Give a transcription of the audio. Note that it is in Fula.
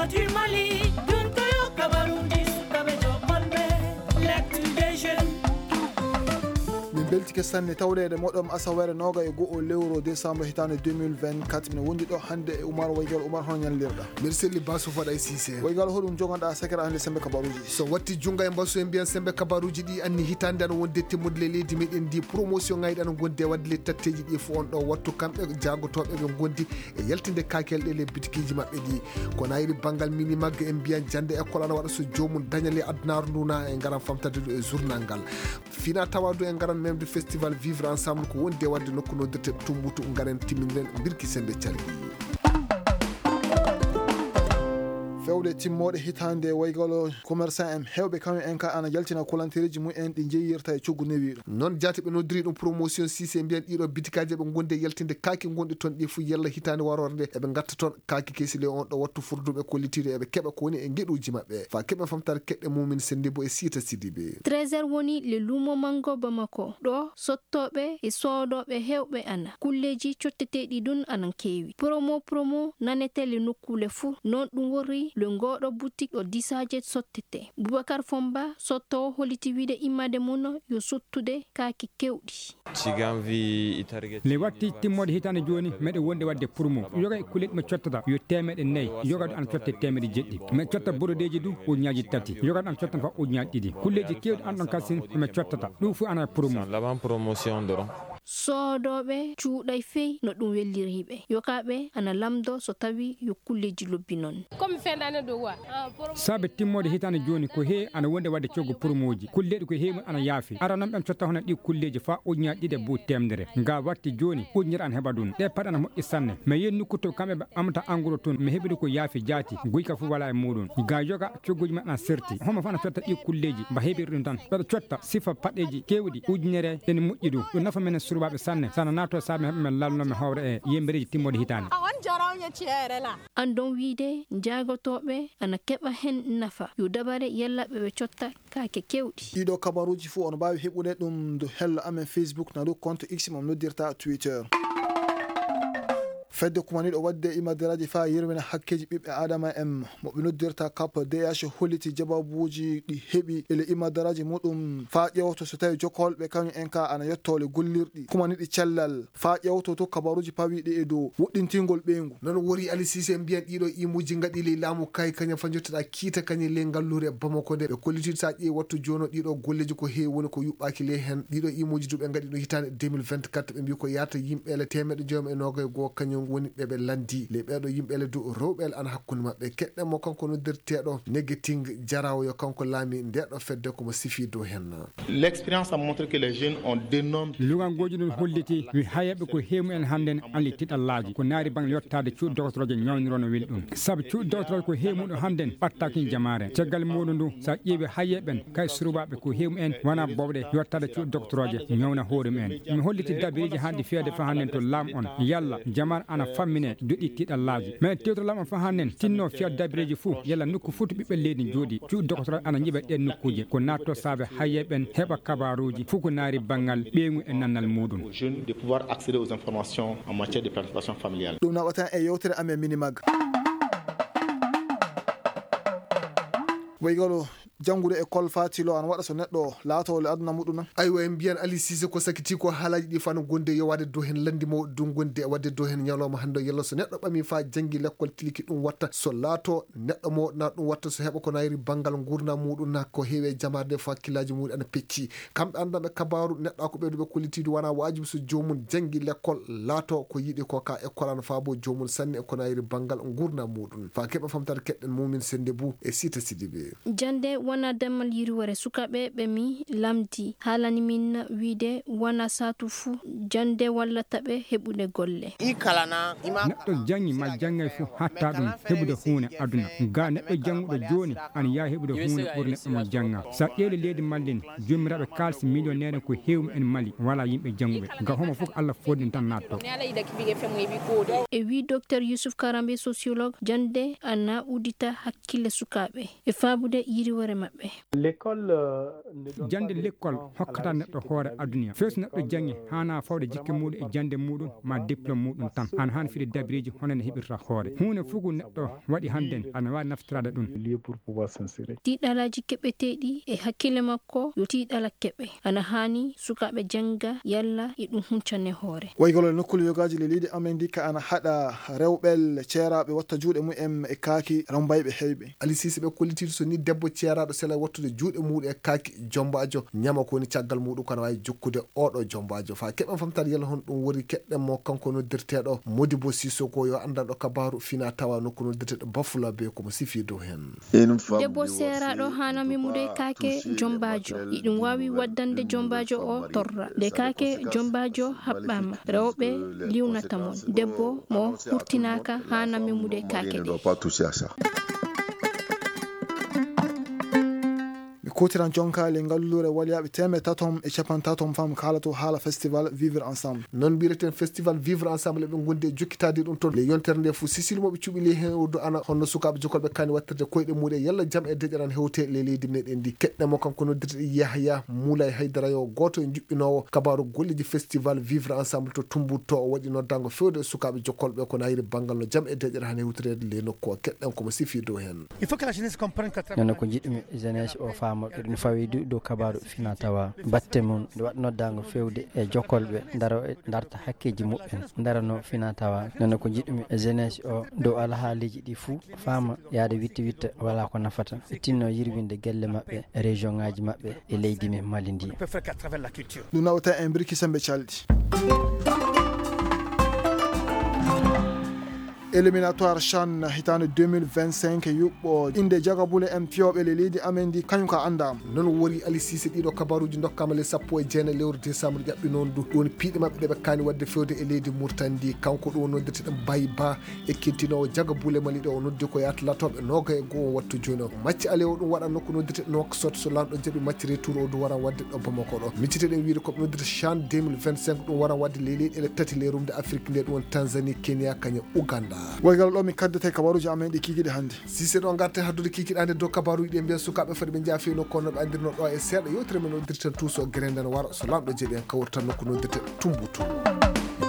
du Mali, Duntoyo Kabarundi Sukabe Jokolbe, lettre des jeunes. min beltike sanne tawrede moɗom asawere noga e go'o lewru décembre hitande 2024 min wondi ɗo hande e Oumar Waygal. Oumar hono ñallirɗa? mbiɗa selli basu faɗa Cissé. Waygal hoɗum jogonɗa sekere hande sembe kabaruji so watti junga e basu en mbiyan sembe kabaruji ɗi anni hitande aɗa wonde temmude le leydi meɗen ndi promotion ngayɗi aɗa gondi e wadde le tatteji ɗi fo on ɗo wattu kamɓe jagotoɓe ɓe gondi e yaltinde kakel ɗe le bitikiji mabɓe ɗi kono ayri banggal mini magga en mbiyan jande école aɗa waɗa so jomum dañale addunaru nduna e garan famtade ɗo e journal ngal fina tawadu en garan memde festival vivre ensemble ko wonde wadde nokku noddirte tumbutu garen timmiren birki sembe cali fewde timmoɗe hitande Waygalo commerçant en hewɓe kamen en ka ana jaltina kolantereji mumen ɗi jeeyirta e coggu newiɗo noon jaati ɓe noddiri ɗum promotion Cissé mbiyan ɗiɗo bitikaji ɓe gonde yaltinde kaaki gonɗi toon ɗi fu yalla hitande warorde nde eɓe gatta toon kaaki kesile on ɗo wattu furduɓe kollitiɗo eɓe keɓa ko woni e gueɗuji mabɓe fa keɓe famtare keɗɗe mumin Sendebo e Sita Sidibé. Trésor woni le lumo mango Bamako ɗo sottoɓe e sodoɓe hewɓe ana kulleji cotteteɗi ɗum anan kewi promo nanetele nokkule fu non ɗum wori le ngoɗo boutique o disaje sottete Boubacar Fomba sotto holiti wiide immade muno yo sottude kaaki kewɗi le watti timmode hitande joni meɗe wonde wadde promo yoga e kuleɗi me cottata yo 400 yoga ɗo an cotte 1jeɗɗi me cotta borodeji du ujunaji tati yoga ɗo an cottan fa ujunaji ɗiɗi kulleji kewɗi an ɗon kasin me cottata ɗum fu ana promo sodoɓe cuuɗay fey no ɗum welliriɓe yokaɓe ana lamdo so tawi yo kulleji lobbi noon saabe timmode hitande joni ko he ana wonde wadde coggu promoji kulleɗi ko heewi ana yaafi ara noon ɓen cotta hono ɗi kulleji fa ujunaji ɗiɗi bo 100 nga watti joni ujunere an heɓa ɗum ɗe paɗ ana moƴƴi sanne mais yen nukkuto kamɓe ɓe amata engrais toon mi heɓiɗi ko yaafi jaati guyka fu wala e muɗum ga yoga cogguji maɓɓe ana serti homo fa ana cotta ɗi kulleji mba heɓiri ɗum tan ɓeɗa cotta sifa paɗeji kewɗi ujunere ene moƴƴi ɗum ɗum nafa men surbaɓe sanne sana nato saabe heɓe men lalnoɓe hawre e yembereji timmode hitande andon wiide jagotoɓe ana keɓa hen nafa yo dabare yellaɓe ɓe cotta kaake kewɗi ɗiɗo kabaruji fu on mbawi heɓude ɗum do hello amen Facebook na ɗo compte X mom noddirta Twitter fedde kumaniɗo wadde imaderaji fa yirmina hakkeji ɓiɓɓe adama en moɓe noddirta CAP DH holliti jababuji ɗi heeɓi ele imaderaji muɗum fa ƴewto so tawi jokkolɓe kañum en ka ana yettole gollirɗi kumaniɗi cellal fa ƴewto to kabaruji pawiɗi e dow woɗɗintingol ɓeygu non wori Ali Cissé mbiyan ɗiɗo imuji gaɗili laamu kay kañum fa jottoɗa kiita kañum le ngallure Bamako nde ɓe kollitide sa ƴeewi wattu joni ɗiɗo golleji ko heewi woni ko yuɓɓaki le hen ɗiɗo imuji duɓe gaɗi ɗo hitande 2024 ɓe mbi ko yata yimɓele 190 kañum woni ɓeɓe landi le ɓeɗo yimɓele du rewɓel ana hakkude mabɓe keɗɗenmo kanko noddirteɗo Negueting Jaraw yo kanko laami ndeɗo fedde komo sifi dow hen. L'expérience a montré que les jeunes ont dénombré lugangoji ɗum holliti wi hayaɓe ko heemu en handen anli tiɗallaji ko naari banggal yottade cuuɗi doctoroje ñawnirono weli ɗum saabu cuuɗi doctoroje ko heemuɗo handen ɓattaki jamare caggal muɗum ndu sa ƴeewi hayeɓen kay surubaɓe ko heemu en wona bowɗe yottade cuuɗi doctoroje ñawna hoore mumen mi holliti dabiriji hanɗi feede fa handen to laam on yalla jamar ana famine duɗi tiɗallaji mais tewto lam fa hannen tinno fiya dabireji fou yalla nokku futu ɓiɓɓe leydi jooɗi cuuɗi docteur ana jiiɓa ɗen nokkuji ko natto saabe hayyeɓen heɓa kabaruji fou ko naari banggal ɓeyngu e nannal muɗum de pouvoir accéder aux informations en matière de planification familiale ɗum naɓatan e yewtere amen minimag Waygalo jangude école fatilo an waɗa so neɗɗo laatole aduna muɗum nan aywa en mbiyan Ali Cissé ko sakiti ko haalaji ɗi fano gonde yo wadde dow hen landi mawɗo ɗum gonde e wadde dow hen ñalawma hande yalla so neɗɗo ɓami fa janggi l'école tiliki ɗum watta so laato neɗɗo mawɗona ɗum watta so heeɓa ko nayri banggal gurdam muɗum na ko heewe jamarde fa hakkillaji muɗum ana pecci kamɓe andanɓe kabaru neɗɗo ko ɓeyduɓe kollitidu wona wajibi so jomum janggi l'école laato ko yiiɗi ko ka école ana fa bo jomum sanni e ko nayri banggal gurdam muɗum fa keɓa famtade keɗɗen mumin Sendebou e Sita Sidibé jande wona dammal yiriwore sukaɓe ɓe mi lamdi haalani min wiide wona satu fuu jande wallata ɓe heɓude golle neɗɗo jangi ma jangay fuu hatta ɗum heɓude hunde aduna ga neɗɗo janguɗo joni ana yaa heɓude hunde ɓuri neɗɗo mo janga sa ƴeeli leydi mallin jomiraɓe kalsi millionnaire ko hewmi en mali wala yimɓe janguɓe ga homo fof Allah fodin tan natto e wi docteur Youssouf Karambe sociologue jande ana udita hakkille sukaɓe e fabude yiriwore hoore maɓɓe. jande l'école hokkata neɗɗo hoore aduniya fees neɗɗo jangi hana fawde jikke muɗum e jande muɗum ma diplôme muɗum tan an han fiide dabiriji hono ne heɓirta hoore hunde fugu neɗɗo waɗi hannden ana wawi naftirade ɗum. tiiɗalaji keɓeteɗi e hakkille makko yo tiiɗala keɓe ana hani sukaɓe janga yalla e ɗum huncane hoore. waygol nokkule yogaji leydi amen ndi ka ana haɗa rewɓel ceeraɓe watta juuɗe mumen e kaaki rombayɓe heyɓe. Ali Cissé ɓe kollitiri so ni debbo ceeraɗo sela wattude juuɗe muɗum e kaaki jombajo ñama ko woni caggal muɗum kono wawi jokkude oɗo jombajo fa keɓen famtade yalla hon ɗum wori keɗɗen mo kanko noddirteɗo Modibo Sissoko yo andanɗo kabaru fina tawa nokku noddirteɗo Bafula be komo sifi dow hen. debbo seeraɗo hana memude kaake jombajo iɗum wawi waddande jombajo o torra nde kaake jombajo haɓɓama rewɓe liwnata mon debbo mo hurtinaka hana memude kaake ɗe. kotiran jonkali ngallure walyaɓe 350 fam kala to haala festival vivre ensemble. non mbireten festival vivre ensemble ɓe gondi jokkitade ɗum toon le yontere nde fo sisilmoɓe cuɓili hen woddo ana honno sukaɓe jokolɓe kani wattirde koyɗe muɗe yalla jaam e deƴƴaran hewte le leydi meɗen ndi keɗɗemo kanko noddirte Yahya Moulay Haydara yo goto e juɓɓinowo kabaru golleji festival vivre ensemble to Tumbutto o waɗi noddango fewde sukaɓe jokolɓe ko nayiri banggal no jaam e deƴƴaran han hewtirede le nokku o keɗɗen komo sifi dow hen. nono ko jiɗɗumi jeunesse o fama ɗum fawi dow kabaru fina tawa batte mum nde waɗ noddago fewde e jokkolɓe darta hakkeji muɓɓen darano fina tawa nono ko jiɗɗumi e jeunesse o dow alhaaliji ɗi fuu fama yaade witta wala ko nafata ɓe tinno yirwinde gelle maɓɓe e région ngaji maɓɓe e leydi men Mali ndi. ɗum nawta en birki sembe calɗi. éliminatoire CHAN hitande 2025 yuɓɓo inde jagabule en fiyoɓe le leydi amen ndi kañum ka andama. non wori Ali Cissé ɗiɗo kabaruji dokkama le 19 lewru décembre ƴaɓɓi noon du ɗon piiɗe mabɓe ɗeɓe kaani wadde fewde e leydi Mauritanie ndi kanko ɗum noddirteɗen Baye Ba e kettinowo jagabule Mali ɗo o noddi ko yata latoɓe 21 wattu joni o macci ale o ɗum waɗa nokku noddirteɗen Nouakchott so lamɗo jaaɓi macci retour o ɗum waran wadde ɗo Bamako ɗo micciteɗen wiide koɓe noddirte CHAN 2025 ɗum waran wadde le leyɗele tati le rumde Afrique nde ɗum woni Tanzanie Kenya kaña Ouganda. woygal ɗo mi kaddete kabaruji amen ɗi kikiɗe hannde. Cissé ɗo garte haddude kikiɗade dow kabaruji ɗi mbiya sukaɓe foti ɓe jaafino kono ɓe andirno ɗo e seeɗa yewtere men noddirten tuuso guerenden wara so lamɗo jeeɗi en kawrtan nokku noddirte Tumbuttu.